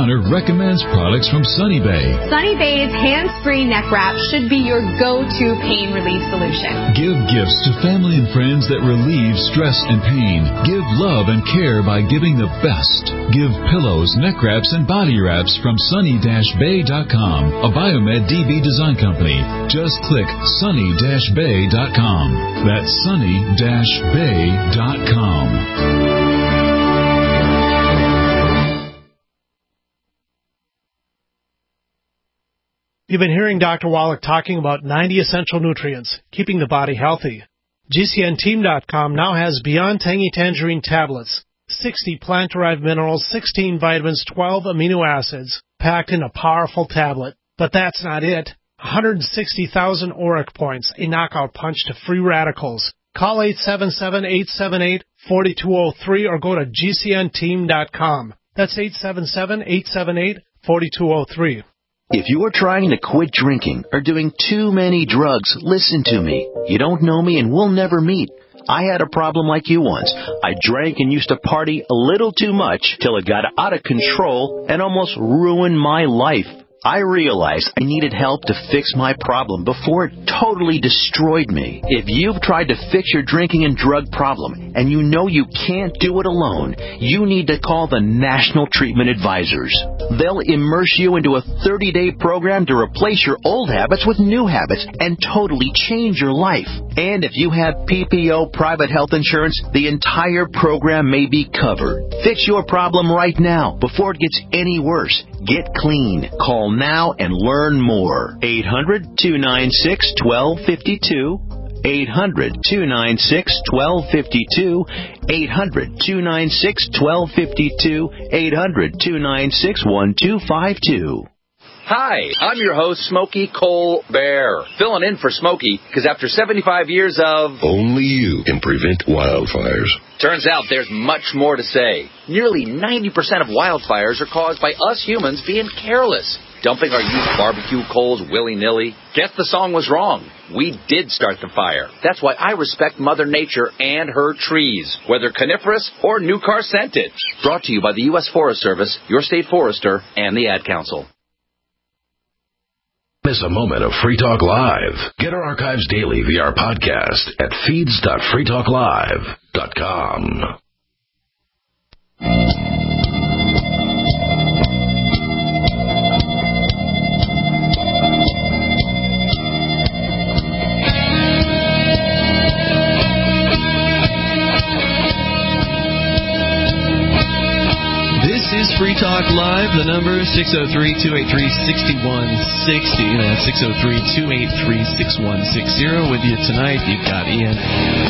Connor recommends products from Sunny Bay. Sunny Bay's hands-free neck wrap should be your go-to pain relief solution. Give gifts to family and friends that relieve stress and pain. Give love and care by giving the best. Give pillows, neck wraps, and body wraps from sunny dash bay dot com, a Biomed D B design company. Just click sunny dash bay dot com. That's sunny dash bay dot com. You've been hearing Doctor Wallach talking about ninety essential nutrients, keeping the body healthy. G C N team dot com now has Beyond Tangy Tangerine tablets, sixty plant-derived minerals, sixteen vitamins, twelve amino acids, packed in a powerful tablet. But that's not it. one hundred sixty thousand auric points, a knockout punch to free radicals. Call eight seven seven, eight seven eight, four two zero three or go to G C N team dot com. That's eight seven seven, eight seven eight, four two zero three. If you are trying to quit drinking or doing too many drugs, listen to me. You don't know me and we'll never meet. I had a problem like you once. I drank and used to party a little too much till it got out of control and almost ruined my life. I realized I needed help to fix my problem before it totally destroyed me. If you've tried to fix your drinking and drug problem and you know you can't do it alone, you need to call the National Treatment Advisors. They'll immerse you into a thirty-day program to replace your old habits with new habits and totally change your life. And if you have P P O private health insurance, the entire program may be covered. Fix your problem right now before it gets any worse. Get clean. Call now and learn more. eight hundred, two nine six, one two five two. eight hundred, two nine six, one two five two. eight hundred, two nine six, one two five two. eight hundred, two nine six, one two five two. Hi, I'm your host, Smokey Colbert, filling in for Smokey because after seventy-five years of... Only you can prevent wildfires. Turns out there's much more to say. Nearly ninety percent of wildfires are caused by us humans being careless, dumping our used barbecue coals willy-nilly. Guess the song was wrong. We did start the fire. That's why I respect Mother Nature and her trees, whether coniferous or new car scented. Brought to you by the U S Forest Service, your state forester, and the Ad Council. Miss a moment of Free Talk Live. Get our archives daily via our podcast at feeds dot free talk live dot com. This is Free Talk Live. The number is six oh three, two eight three, six one six oh. That's six oh three, two eight three, six one six oh. With you tonight, you've got Ian.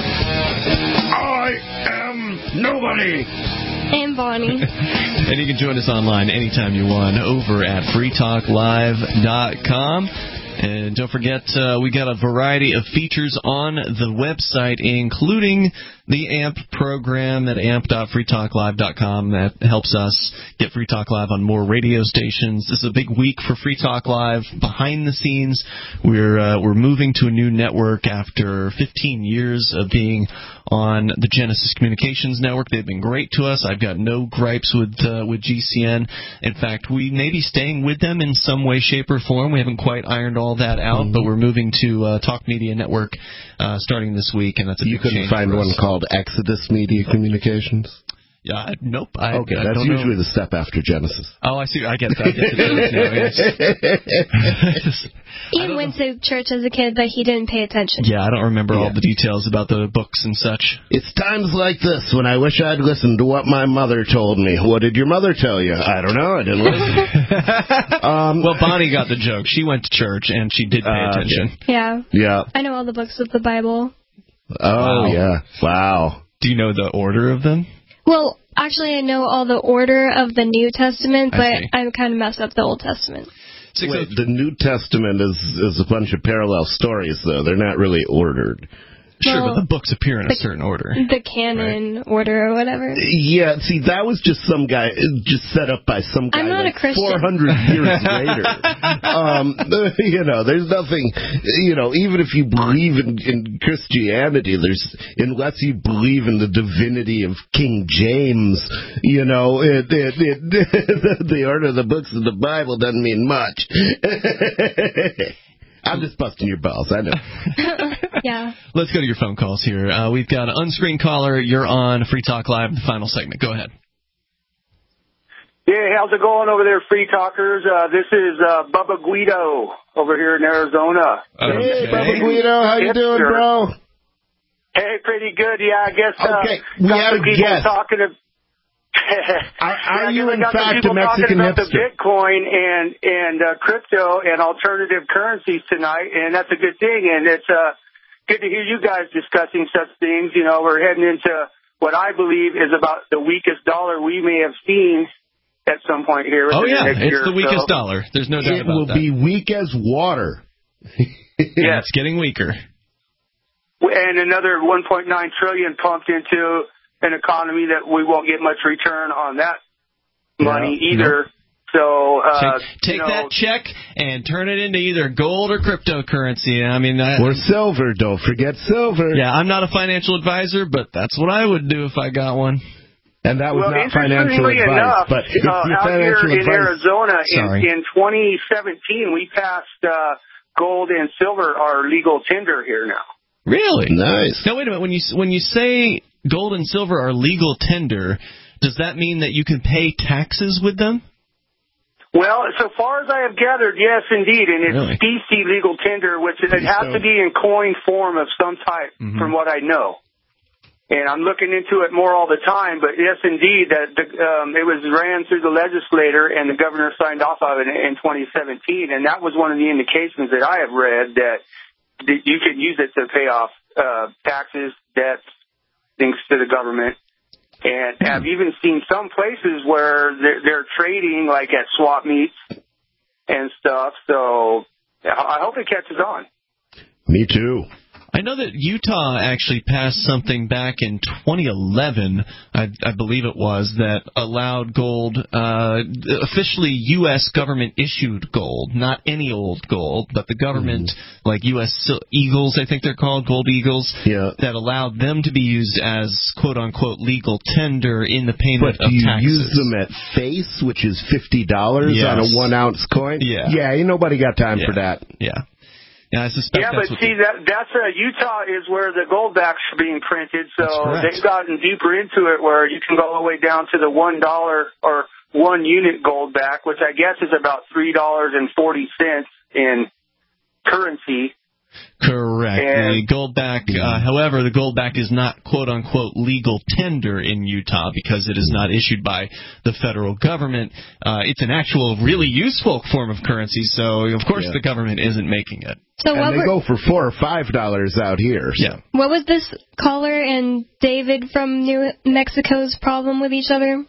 I am nobody. And Bonnie. And you can join us online anytime you want over at free talk live dot com. And don't forget, uh, we got a variety of features on the website, including the A M P program at amp dot free talk live dot com. That helps us get Free Talk Live on more radio stations. This is a big week for Free Talk Live. Behind the scenes, we're uh, we're moving to a new network after fifteen years of being on the Genesis Communications Network. They've been great to us. I've got no gripes with uh, with G C N. In fact, we may be staying with them in some way, shape, or form. We haven't quite ironed all that out, mm-hmm. but we're moving to uh, Talk Media Network uh, starting this week, and that's a you big change. You couldn't find one called Exodus Media Communications? Yeah, nope. I, okay, I that's don't usually know. the step after Genesis. Oh, I see. I get that. I get the yes. Ian went to church as a kid, but he didn't pay attention. Yeah, I don't remember yeah. all the details about the books and such. It's times like this when I wish I'd listened to what my mother told me. What did your mother tell you? I don't know. I didn't listen. um, well, Bonnie got the joke. She went to church, and she did pay uh, attention. Yeah. Yeah. I know all the books of the Bible. Oh, wow. yeah. Wow. Do you know the order of them? Well, actually, I know all the order of the New Testament, but I, I kind of messed up the Old Testament. Wait, the New Testament is is a bunch of parallel stories, though. They're not really ordered. Sure, Well, but the books appear in a the- certain order. The canon order or whatever. Yeah, see, that was just some guy, just set up by some guy I'm not like a Christian. four hundred years later. Um, you know, there's nothing, you know, even if you believe in, in Christianity, there's, unless you believe in the divinity of King James, you know, it, it, it, the order of the books of the Bible doesn't mean much. I'm just busting your balls, I know. Yeah. Let's go to your phone calls here. Uh, we've got an unscreened caller. You're on Free Talk Live, the final segment. Go ahead. Yeah, how's it going over there, Free Talkers? Uh, this is uh, Bubba Guido over here in Arizona. Hey, Bubba Guido, how you doing, bro? Hey, pretty good. Yeah, I guess. Uh, Okay, we got had some a people guest. Talking to, Are, are yeah, you I in got some fact a people Mexican talking about hipster? the Bitcoin and and uh, crypto and alternative currencies tonight, and that's a good thing. And it's uh, good to hear you guys discussing such things. You know, we're heading into what I believe is about the weakest dollar we may have seen at some point here. Oh, within yeah, the next it's year the or weakest so. dollar. There's no doubt It about will that. be weak as water. Yeah, it's getting weaker. And another one point nine trillion pumped into an economy that we won't get much return on that money Yeah, either. So uh, Take, take you know, that check and turn it into either gold or cryptocurrency. I mean, I, Or silver, don't forget silver. yeah, I'm not a financial advisor, but that's what I would do if I got one. And that was well, not financial interestingly advice. enough, but if uh, your out here financial in advice, Arizona Sorry. in, in twenty seventeen, we passed uh, gold and silver are legal tender here now. Really? Nice. Now, wait a minute. When you when you say gold and silver are legal tender, does that mean that you can pay taxes with them? Well, so far as I have gathered, yes, indeed, and it's Really? specie legal tender, which it has to be in coin form of some type, Mhm. from what I know. And I'm looking into it more all the time, but yes, indeed, that the, um, it was ran through the legislator, and the governor signed off on it in twenty seventeen, and that was one of the indications that I have read that, that you can use it to pay off uh, taxes, debts, things to the government. And I've even seen some places where they're, they're trading, like at swap meets and stuff. So I hope it catches on. Me too. I know that Utah actually passed something back in twenty eleven, I, I believe it was, that allowed gold, uh, officially U S government-issued gold, not any old gold, but the government, mm. like U S Eagles, I think they're called, gold eagles, yeah. that allowed them to be used as quote-unquote legal tender in the payment but of do you taxes. use them at face, which is fifty dollars Yes. on a one-ounce coin? Yeah. Yeah, ain't nobody got time yeah. for that. Yeah. Yeah, I suspect yeah, that's but what see, that that's uh, Utah is where the gold backs are being printed, so they've gotten deeper into it where you can go all the way down to the one dollar or one unit gold back, which I guess is about three dollars and forty cents in currency. Correct. And, the goldback, uh, however, the goldback is not quote-unquote legal tender in Utah because it is not issued by the federal government. Uh, it's an actual, really useful form of currency, so of course yeah. the government isn't making it. So and what they were, go for four or five dollars out here. So. Yeah. What was this caller and David from New Mexico's problem with each other?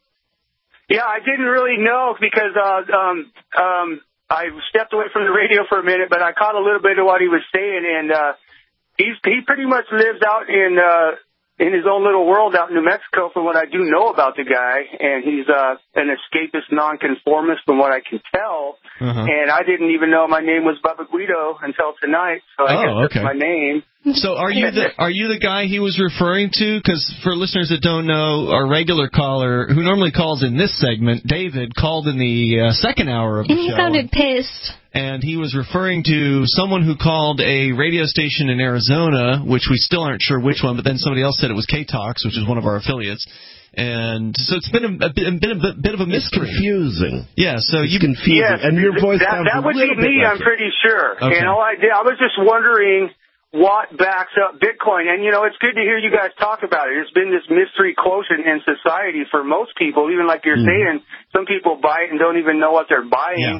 Yeah, I didn't really know because uh, um, um, I stepped away from the radio for a minute, but I caught a little bit of what he was saying, and uh, he's he pretty much lives out in uh, in his own little world out in New Mexico, from what I do know about the guy, and he's uh, an escapist nonconformist, from what I can tell. Uh-huh. And I didn't even know my name was Bubba Guido until tonight, so I Oh, guess okay. that's my name. So are you the are you the guy he was referring to? Because for listeners that don't know, our regular caller, who normally calls in this segment, David, called in the uh, second hour of the And he show. sounded pissed. And he was referring to someone who called a radio station in Arizona, which we still aren't sure which one, but then somebody else said it was K-Talks, which is one of our affiliates. And so it's been a, a, bit, been a bit, bit of a mystery. It's confusing. Yeah, so it's you confusing. Yes, and your voice that, sounds that a would be little bit me, like I'm it. pretty sure. Okay. And all I did, I was just wondering what backs up Bitcoin. And, you know, it's good to hear you guys talk about it. It's been this mystery quotient in society for most people, even like you're mm. saying, some people buy it and don't even know what they're buying. Yeah.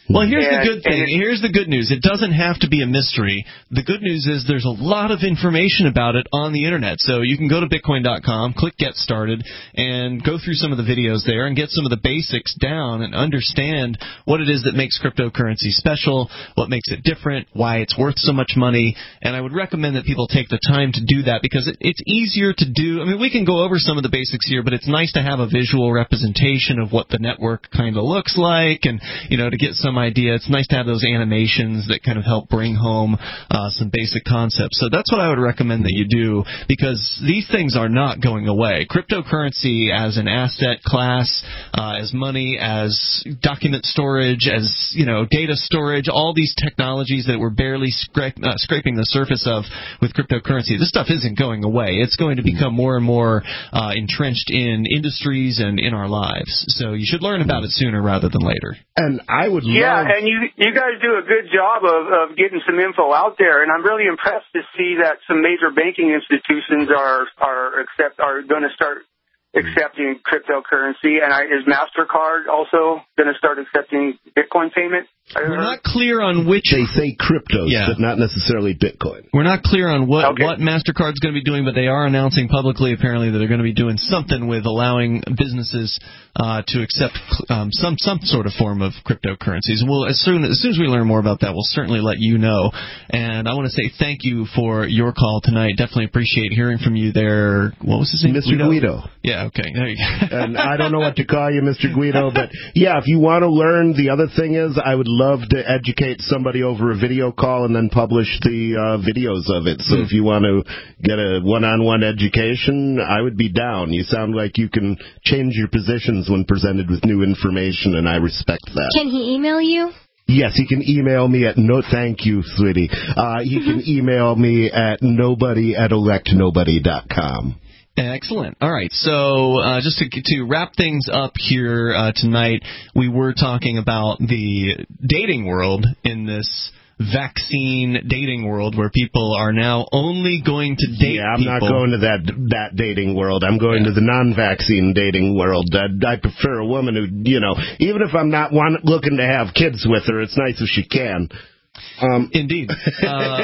Well, here's And- the good thing. and it- Here's the good news. It doesn't have to be a mystery. The good news is there's a lot of information about it on the Internet. So you can go to Bitcoin dot com, click Get Started, and go through some of the videos there and get some of the basics down and understand what it is that makes cryptocurrency special, what makes it different, why it's worth so much money. And I would recommend that people take the time to do that because it, it's easier to do. I mean, we can go over some of the basics here, but it's nice to have a visual representation of what the network kind of looks like and, you know, to get some idea. It's nice to have those animations that kind of help bring home uh, some basic concepts. So that's what I would recommend that you do because these things are not going away. Cryptocurrency as an asset class, uh, as money, as document storage, as, you know, data storage, all these technologies that we're barely scra- uh, scraping the surface of with cryptocurrency, this stuff isn't going away. It's going to become more and more uh, entrenched in industries and in our lives. So you should learn about it sooner rather than later. And I would Yeah, love... and you you guys do a good job of, of getting some info out there, and I'm really impressed to see that some major banking institutions are are accept are going to start accepting cryptocurrency. And I, is MasterCard also going to start accepting Bitcoin payment? We're not clear on which... They say cryptos, Yeah. but not necessarily Bitcoin. We're not clear on what, Okay. what MasterCard's going to be doing, but they are announcing publicly, apparently, that they're going to be doing something with allowing businesses uh, to accept um, some some sort of form of cryptocurrencies. And we'll, as soon, as soon as we learn more about that, we'll certainly let you know. And I want to say thank you for your call tonight. Definitely appreciate hearing from you there. What was his name? Mister Guido. Yeah, okay. There you go. And I don't know what to call you, Mister Guido, but yeah, if you want to learn, the other thing is I would love to educate somebody over a video call and then publish the uh, videos of it. So Mm. if you want to get a one-on-one education, I would be down. You sound like you can change your positions when presented with new information, and I respect that. Can he email you? Yes, he can email me at no thank you, sweetie. Uh, he can email me at nobody at elect nobody dot com. Excellent. All right. So uh, just to, to wrap things up here uh, tonight, we were talking about the dating world in this vaccine dating world where people are now only going to date Yeah, I'm people. not going to that that dating world. I'm going Yeah. to the non-vaccine dating world. I, I prefer a woman who, you know, even if I'm not one, looking to have kids with her, it's nice if she can. Um, Indeed. Uh,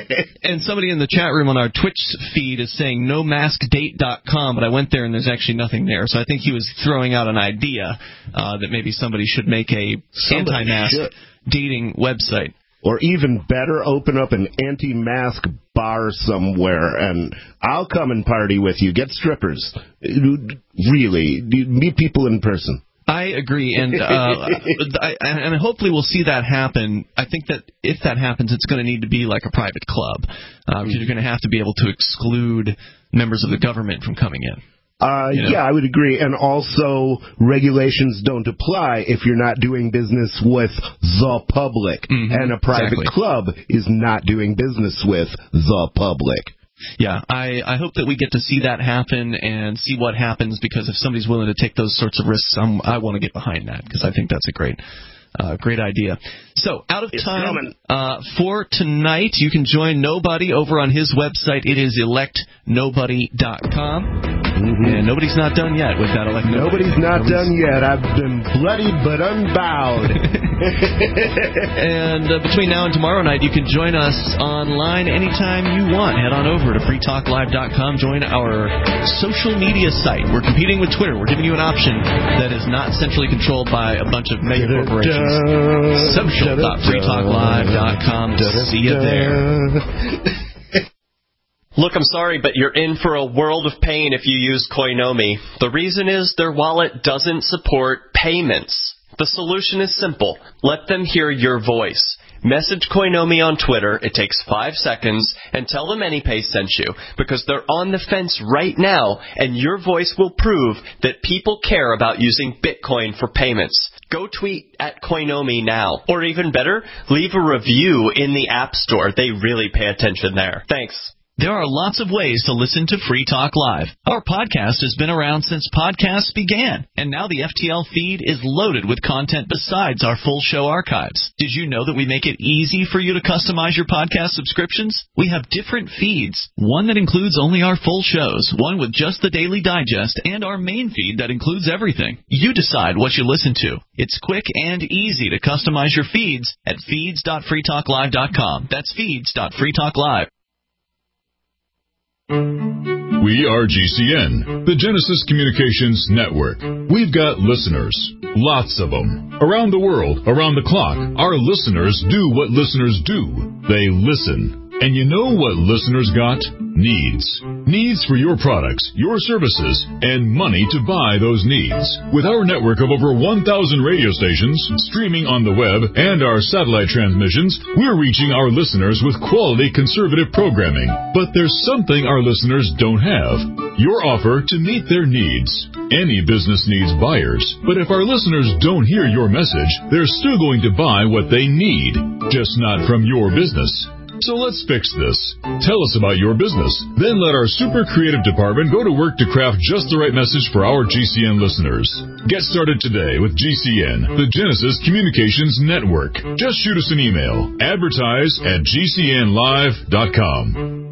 and somebody in the chat room on our Twitch feed is saying no mask date dot com, but I went there and there's actually nothing there. So I think he was throwing out an idea uh, that maybe somebody should make a Somebody anti-mask should. dating website. Or even better, open up an anti-mask bar somewhere, and I'll come and party with you. Get strippers. Really. Meet people in person. I agree, and uh, I, and hopefully we'll see that happen. I think that if that happens, it's going to need to be like a private club, uh, because you're going to have to be able to exclude members of the government from coming in. Uh, You know? Yeah, I would agree. And also, regulations don't apply if you're not doing business with the public. Mhm, and a private exactly. club is not doing business with the public. Yeah, I, I hope that we get to see that happen and see what happens, because if somebody's willing to take those sorts of risks, I'm, I want to get behind that, because I think that's a great uh, great idea. So, out of It's time coming. uh, for tonight, you can join Nobody over on his website. It is elect nobody dot com. Mm-hmm. And nobody's not done yet with that elect nobody. Nobody's not Nobody's- done yet. I've been bloodied but unbowed. And uh, between now and tomorrow night, you can join us online anytime you want. Head on over to free talk live dot com. Join our social media site. We're competing with Twitter. We're giving you an option that is not centrally controlled by a bunch of mega corporations. social dot free talk live dot com. See you there. Look, I'm sorry, but you're in for a world of pain if you use Koinomi. The reason is their wallet doesn't support payments. The solution is simple. Let them hear your voice. Message Koinomi on Twitter. It takes five seconds, and tell them AnyPay sent you, because they're on the fence right now, and your voice will prove that people care about using Bitcoin for payments. Go tweet at Koinomi now. Or even better, leave a review in the App Store. They really pay attention there. Thanks. There are lots of ways to listen to Free Talk Live. Our podcast has been around since podcasts began, and now the F T L feed is loaded with content besides our full show archives. Did you know that we make it easy for you to customize your podcast subscriptions? We have different feeds, one that includes only our full shows, one with just the Daily Digest, and our main feed that includes everything. You decide what you listen to. It's quick and easy to customize your feeds at feeds dot free talk live dot com. That's feeds dot free talk live. We are G C N, the Genesis Communications Network. We've got listeners, lots of them. Around the world, around the clock, our listeners do what listeners do. They listen. And you know what listeners got? Needs. Needs for your products, your services, and money to buy those needs. With our network of over one thousand radio stations, streaming on the web, and our satellite transmissions, we're reaching our listeners with quality conservative programming. But there's something our listeners don't have. Your offer to meet their needs. Any business needs buyers, but if our listeners don't hear your message, they're still going to buy what they need, just not from your business. So let's fix this. Tell us about your business. Then let our super creative department go to work to craft just the right message for our G C N listeners. Get started today with G C N, the Genesis Communications Network. Just shoot us an email. Advertise at G C N live dot com.